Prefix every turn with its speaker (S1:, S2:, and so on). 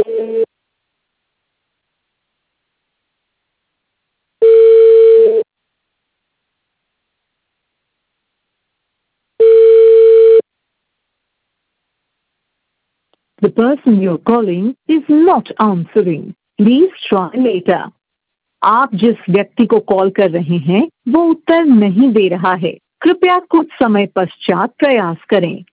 S1: The person you're calling is not answering. Please try later. आप जिस व्यक्ति को कॉल कर रहे हैं वो उत्तर नहीं दे रहा है। कृपया कुछ समय पश्चात प्रयास करें।